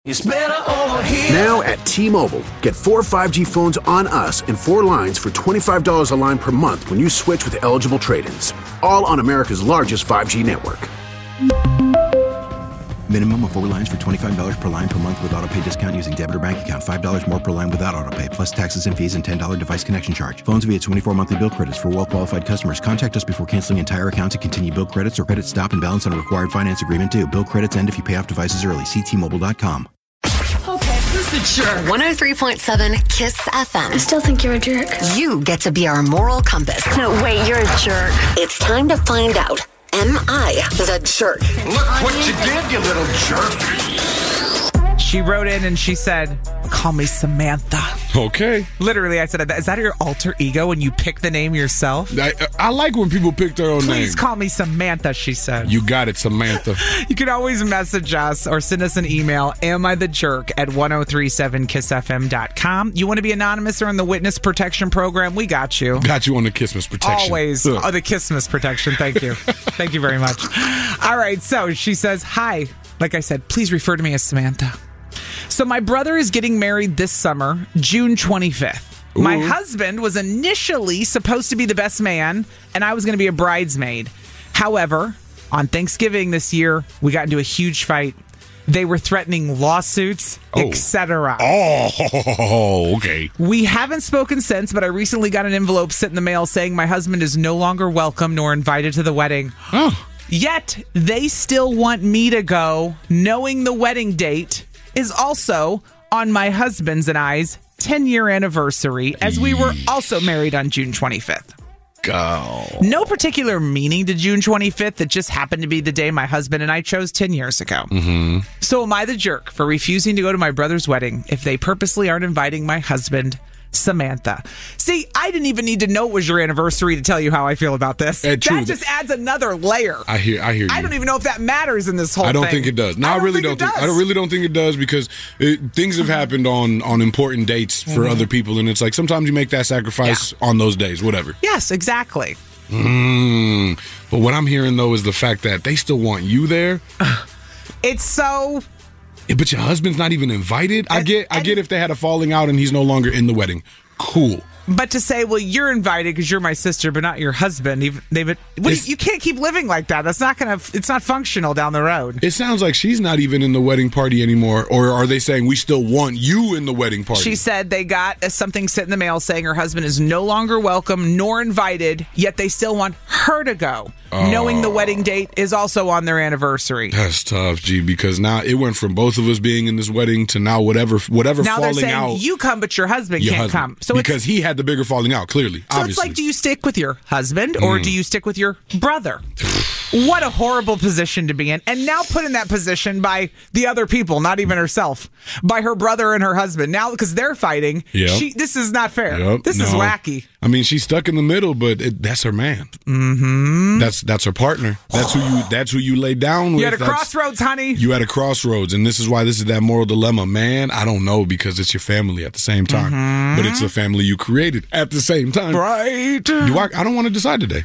It's better over here. Now at T-Mobile, get 4 5G phones on us and 4 lines for $25 a line per month when you switch with eligible trade-ins. All on America's largest 5G network. Minimum of 4 lines for $25 per line per month with autopay discount using debit or bank account. $5 more per line without autopay, plus taxes and fees and $10 device connection charge. Phones via 24 monthly bill credits for well-qualified customers. Contact us before canceling entire account to continue bill credits or credit stop and balance on a required finance agreement due. Bill credits end if you pay off devices early. See T-Mobile.com. Okay, who's the jerk? 103.7 KISS FM. I still think you're a jerk. You get to be our moral compass. No, wait, you're a jerk. It's time to find out. Am I the jerk? Look what you did, you little jerk. She wrote in and she said, call me Samantha. Okay. Literally, I said, is that your alter ego when you pick the name yourself? I like when people pick their own name. Please call me Samantha, she said. You got it, Samantha. You can always message us or send us an email, amithejerk@1037kissfm.com. You want to be anonymous or in the witness protection program? We got you. Got you on the Kissmas protection. Always. Oh, the Kissmas protection. Thank you. Thank you very much. All right, so she says, hi. Like I said, please refer to me as Samantha. So my brother is getting married this summer, June 25th. Ooh. My husband was initially supposed to be the best man, and I was going to be a bridesmaid. However, on Thanksgiving this year, we got into a huge fight. They were threatening lawsuits, etc. Oh, okay. We haven't spoken since, but I recently got an envelope sent in the mail saying my husband is no longer welcome nor invited to the wedding. Oh. Yet, they still want me to go, knowing the wedding date is also on my husband's and I's 10-year anniversary, as we were also married on June 25th. Go. No particular meaning to June 25th. It just happened to be the day my husband and I chose 10 years ago. Mm-hmm. So am I the jerk for refusing to go to my brother's wedding if they purposely aren't inviting my husband, Samantha? See, I didn't even need to know it was your anniversary to tell you how I feel about this. True. That just adds another layer. I hear you. I don't even know if that matters in this whole thing. I don't think it does. No, I really don't think. I really don't think it does because things have happened on important dates for other people, and it's like sometimes you make that sacrifice on those days, whatever. Yes, exactly. But what I'm hearing though is the fact that they still want you there. It's so. But your husband's not even invited. I get if they had a falling out and he's no longer in the wedding. Cool. But to say, well, you're invited because you're my sister, but not your husband. You can't keep living like that. That's not it's not functional down the road. It sounds like she's not even in the wedding party anymore. Or are they saying we still want you in the wedding party? She said they got something sent in the mail saying her husband is no longer welcome nor invited, yet they still want her to go, knowing the wedding date is also on their anniversary. That's tough, G, because now it went from both of us being in this wedding to now whatever now falling they're saying, out. You come, but your husband can't come. So because he had the bigger falling out, clearly. So obviously. It's like, do you stick with your husband or do you stick with your brother? What a horrible position to be in. And now put in that position by the other people, not even herself, by her brother and her husband. Now, because they're fighting, this is not fair. This is wacky. I mean, she's stuck in the middle, but that's her man. Mm-hmm. That's her partner. That's who you lay down with. You had a crossroads, honey. You had a crossroads, and this is why this is that moral dilemma. Man, I don't know, because it's your family at the same time. Mm-hmm. But it's the family you created at the same time. Right. I don't want to decide today.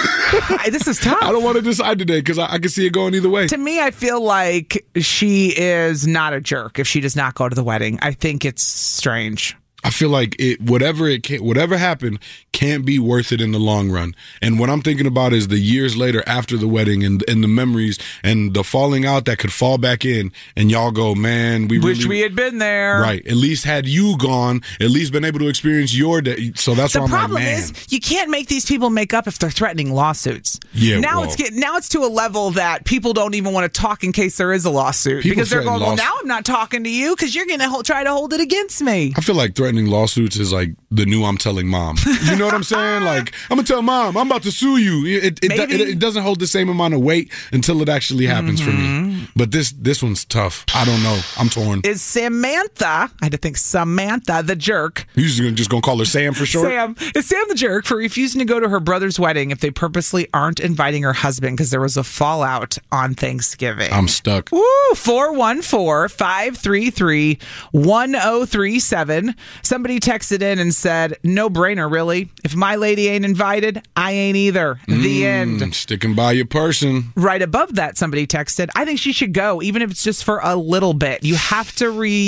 This is tough. I don't want to decide today because I can see it going either way. To me, I feel like she is not a jerk if she does not go to the wedding. I think it's strange. I feel like whatever happened can't be worth it in the long run. And what I'm thinking about is the years later after the wedding and the memories and the falling out that could fall back in, and y'all go, man, we had been there. Right. At least had you gone, at least been able to experience your day. So that's why I'm like, man. The problem is you can't make these people make up if they're threatening lawsuits. Yeah. Now it's to a level that people don't even want to talk in case there is a lawsuit because they're going, well, now I'm not talking to you because you're going to try to hold it against me. I feel like threatening lawsuits is like the new I'm telling mom. You know what I'm saying? Like, I'm going to tell mom, I'm about to sue you. It doesn't hold the same amount of weight until it actually happens for me. But this one's tough. I don't know. I'm torn. Is Samantha, I had to think Samantha the jerk. You're just going to call her Sam for short? Is Sam the jerk for refusing to go to her brother's wedding if they purposely aren't inviting her husband because there was a fallout on Thanksgiving? I'm stuck. Woo! 414-533-1037. Somebody texted in and said, no brainer, really. If my lady ain't invited, I ain't either. The end. Sticking by your person. Right above that, somebody texted, I think she should go, even if it's just for a little bit. You have to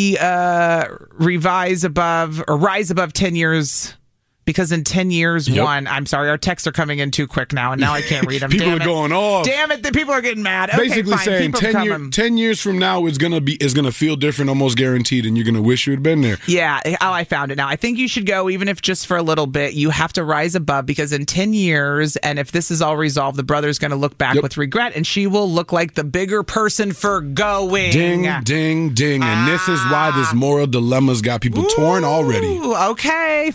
rise above 10 years. Because in 10 years, I'm sorry, our texts are coming in too quick now, and now I can't read them. People are going off. Damn it, the people are getting mad. Okay, Basically fine. saying 10 years from now, it's gonna feel different, almost guaranteed, and you're gonna wish you had been there. Yeah, I found it now. I think you should go, even if just for a little bit. You have to rise above, because in 10 years, and if this is all resolved, the brother's gonna look back with regret, and she will look like the bigger person for going. Ding, ding, ding. And this is why this moral dilemma's got people torn already. Okay,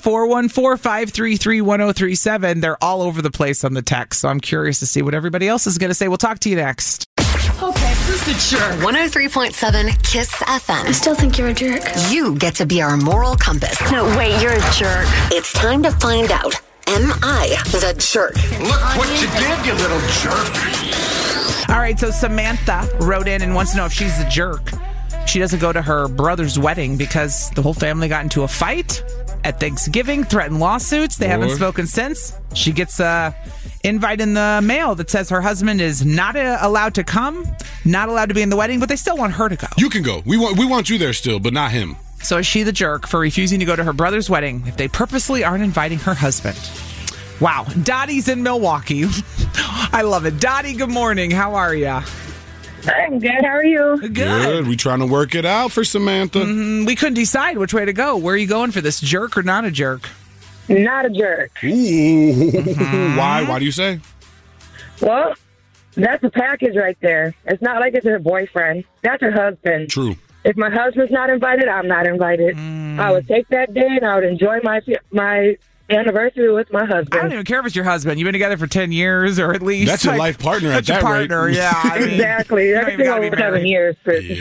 414-533-1037. They're all over the place on the text, so I'm curious to see what everybody else is going to say. We'll talk to you next. Okay, who's the jerk? 103.7 Kiss FM. I still think you're a jerk. You get to be our moral compass. No, wait, you're a jerk. It's time to find out. Am I the jerk? Look what you did, you little jerk. All right, so Samantha wrote in and wants to know if she's the jerk. She doesn't go to her brother's wedding because the whole family got into a fight at Thanksgiving, threatened lawsuits. They haven't spoken since. She gets a invite in the mail that says her husband is not allowed to come, not allowed to be in the wedding, but they still want her to go. You can go. We want you there still, but not him. So is she the jerk for refusing to go to her brother's wedding if they purposely aren't inviting her husband? Wow. Dottie's in Milwaukee. I love it. Dottie, good morning. How are you? I'm good. How are you? Good. We trying to work it out for Samantha. We couldn't decide which way to go. Where are you going for this, jerk or not a jerk? Not a jerk. Ooh. Why? Why do you say? Well, that's a package right there. It's not like it's her boyfriend. That's her husband. True. If my husband's not invited, I'm not invited. I would take that day and I would enjoy my anniversary with my husband. I don't even care if it's your husband. You've been together for 10 years or at least. That's your life partner that's at that your partner, rate. Yeah. I mean, exactly. Everything over 7 years.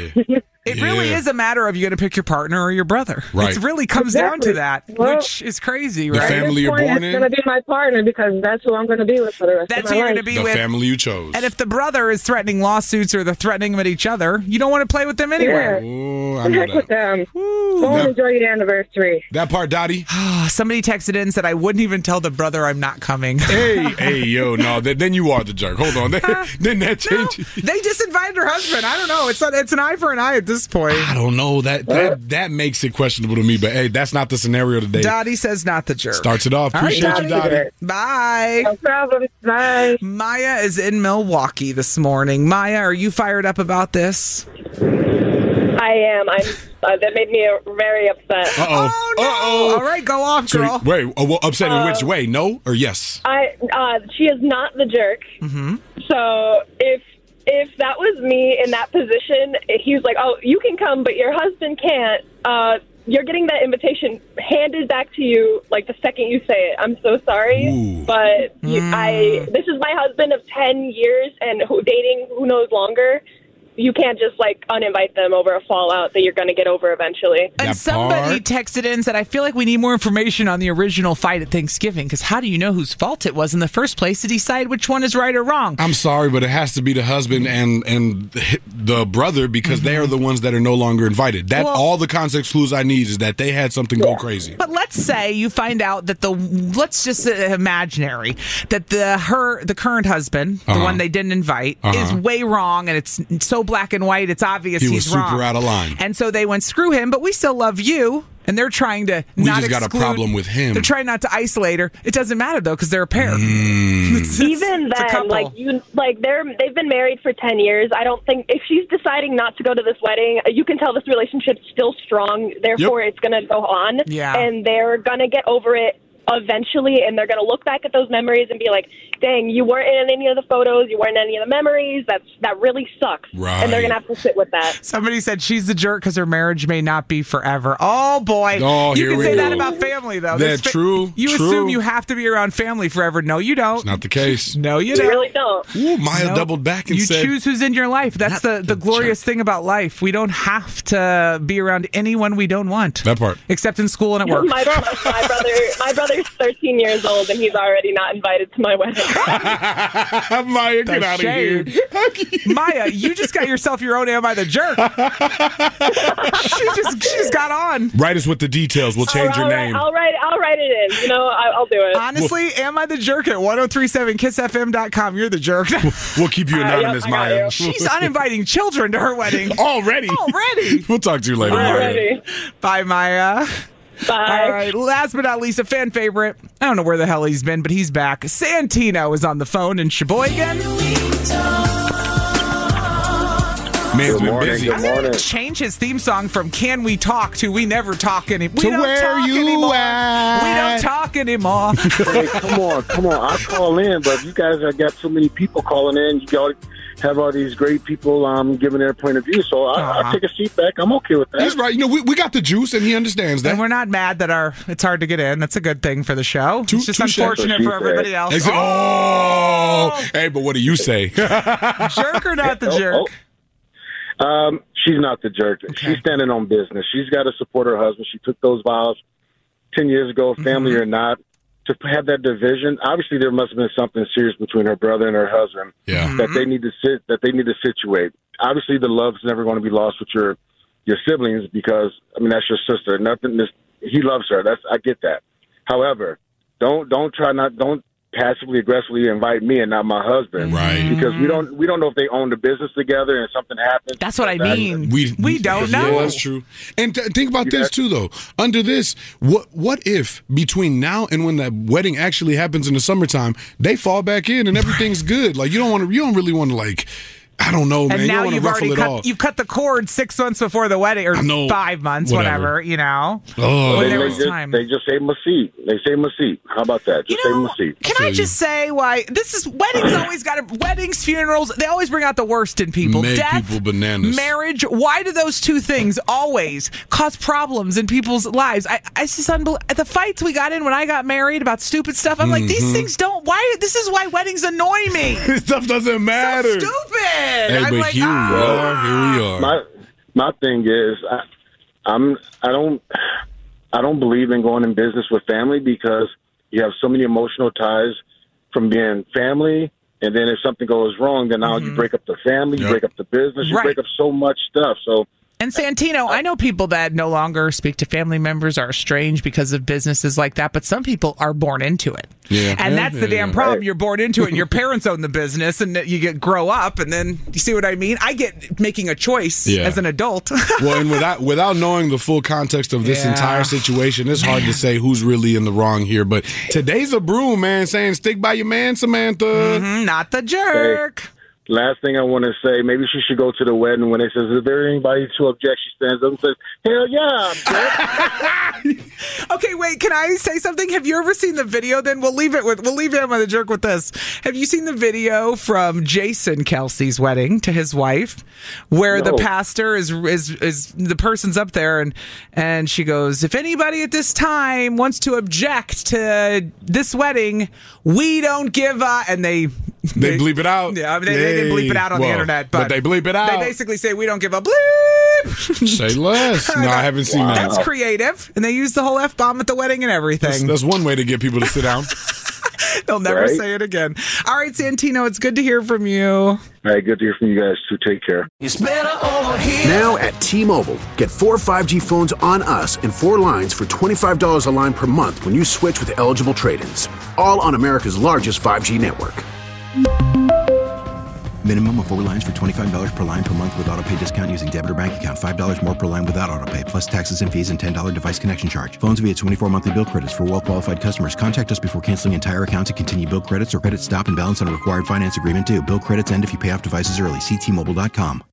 It really is a matter of you going to pick your partner or your brother. Right. It really comes down to that, which is crazy, right? The family you're born in. It's going to be my partner because that's who I'm going to be with for the rest of my life. That's who you're going to be the with. The family you chose. And if the brother is threatening lawsuits or they're threatening them at each other, you don't want to play with them anyway. Yeah. Oh, I know Heck with that. them. Go and enjoy your anniversary. That part, Dottie. Somebody texted in and said, I wouldn't even tell the brother I'm not coming. Hey, yo, no, then you are the jerk. Hold on. Then that changes. No, they just invited her husband. I don't know. It's an eye for an eye at this point. I don't know. That makes it questionable to me, but hey, that's not the scenario today. Dottie says not the jerk. Starts it off. Appreciate you, Dottie. Bye. No problem. Bye. Maya is in Milwaukee this morning. Maya, are you fired up about this? I am. That made me very upset. Uh-oh. Oh, no. Uh-oh. All right, go off, girl. Wait, upset in which way? No or yes? She is not the jerk. Mm-hmm. So if that was me in that position, he was like, oh, you can come, but your husband can't. You're getting that invitation handed back to you like the second you say it. I'm so sorry, but this is my husband of 10 years and dating who knows longer. You can't just uninvite them over a fallout that you're going to get over eventually. And somebody texted in and said, I feel like we need more information on the original fight at Thanksgiving, because how do you know whose fault it was in the first place to decide which one is right or wrong? I'm sorry, but it has to be the husband and the brother, because they are the ones that are no longer invited. All the context clues I need is that they had something go crazy. But let's say you find out that let's just say imaginary, that the current husband, the one they didn't invite, is way wrong, and it's so black and white, it's obvious he was he's wrong. Super out of line. And so they went, screw him, but we still love you. And they're trying to not exclude. We just got a problem with him. They're trying not to isolate her. It doesn't matter, though, because they're a pair. Even then, they've been married for 10 years. I don't think, if she's deciding not to go to this wedding, you can tell this relationship's still strong. Therefore, it's going to go on. Yeah. And they're going to get over it eventually, and they're going to look back at those memories and be like, dang, you weren't in any of the photos, you weren't in any of the memories, that really sucks. Right. And they're going to have to sit with that. Somebody said she's the jerk because her marriage may not be forever. Oh, boy. You can say that about family, though. That's true. You assume you have to be around family forever. No, you don't. It's not the case. No, you You don't. really don't. Ooh, Maya doubled back and you said... You choose who's in your life. That's the glorious thing about life. We don't have to be around anyone we don't want. That part. Except in school and at work. My brother brother's 13 years old, and he's already not invited to my wedding. Maya, get out of here. Maya, you just got yourself your own Am I the Jerk? she just got on. Write us with the details. We'll change your name. I'll write it in. I'll do it. Honestly, Am I the Jerk at 1037kissfm.com. You're the jerk. We'll keep you anonymous, Maya. She's uninviting children to her wedding. Already. We'll talk to you later, Maya. Bye, Maya. Bye. All right, last but not least, a fan favorite. I don't know where the hell he's been, but he's back. Santino is on the phone in Sheboygan. Man's been busy. I'm going to change his theme song from Can We Talk to We Never Talk Anymore. To Where You At. We don't talk anymore. Hey, come on. I call in, but you guys have got so many people calling in. You got have all these great people giving their point of view. So I'll take a seat back. I'm okay with that. He's right. We got the juice, and he understands that. And we're not mad that it's hard to get in. That's a good thing for the show. It's just unfortunate for everybody else. Hey, but what do you say? Jerk or not the jerk? She's not the jerk. Okay. She's standing on business. She's got to support her husband. She took those vows 10 years ago, family or not. To have that division, obviously there must have been something serious between her brother and her husband that they need to situate. Obviously, the love's never going to be lost with your siblings because that's your sister. He loves her. I get that. However, don't passively aggressively invite me and not my husband, right? Because we don't know if they own the business together and something happens. That's what I mean. We don't know. Yeah, that's true. And think about this too, though. Under this, what if between now and when that wedding actually happens in the summertime, they fall back in and everything's good? Like you don't really want to like. I don't know, man. And now you've already you've cut the cord 6 months before the wedding, or 5 months, whatever. Oh, when there was time. They just say Masit. They say Masit. How about that? Just say Masit. Can I just say why this is weddings? Always weddings, funerals. They always bring out the worst in people. Make Death, people bananas. Marriage. Why do those two things always cause problems in people's lives? It's just unbelievable. The fights we got in when I got married about stupid stuff. I'm like, these things don't. Why? This is why weddings annoy me. This stuff doesn't matter. So stupid. Hey, I'm but like, here we are. My thing is, I don't believe in going in business with family because you have so many emotional ties from being family, and then if something goes wrong, then now you break up the family, you break up the business, you break up so much stuff. So. And Santino, I know people that no longer speak to family members, are estranged because of businesses like that, but some people are born into it. Yeah. And that's the damn problem. You're born into it, and your parents own the business, and you grow up, and then, you see what I mean? I get making a choice as an adult. Well, and without knowing the full context of this entire situation, it's hard to say who's really in the wrong here. But today's a broom, man, saying stick by your man, Samantha. Not the jerk. Hey. Last thing I want to say, maybe she should go to the wedding when they says, is there anybody to object? She stands up and says, hell yeah. Okay, wait, can I say something? Have you ever seen the video? Then we'll leave him on the jerk with this. Have you seen the video from Jason Kelsey's wedding to his wife where the pastor is the person's up there and she goes, if anybody at this time wants to object to this wedding, we don't give a, and they bleep it out. Yeah, they didn't bleep it out on the internet, but they bleep it out. They basically say we don't give a bleep. Say less. No, I haven't seen that. That's creative, and they use the whole F-bomb at the wedding and everything. That's one way to get people to sit down. They'll never say it again. All right, Santino, it's good to hear from you. All right, good to hear from you guys, too. Take care. Now at T-Mobile, get 4 5G phones on us and 4 lines for $25 a line per month when you switch with eligible trade-ins. All on America's largest 5G network. Minimum of 4 lines for $25 per line per month with auto pay discount using debit or bank account. $5 more per line without auto pay, plus taxes and fees and $10 device connection charge. Phones via 24 monthly bill credits for well-qualified customers. Contact us before canceling entire account to continue bill credits or credit stop and balance on a required finance agreement due. Bill credits end if you pay off devices early. See T-Mobile.com.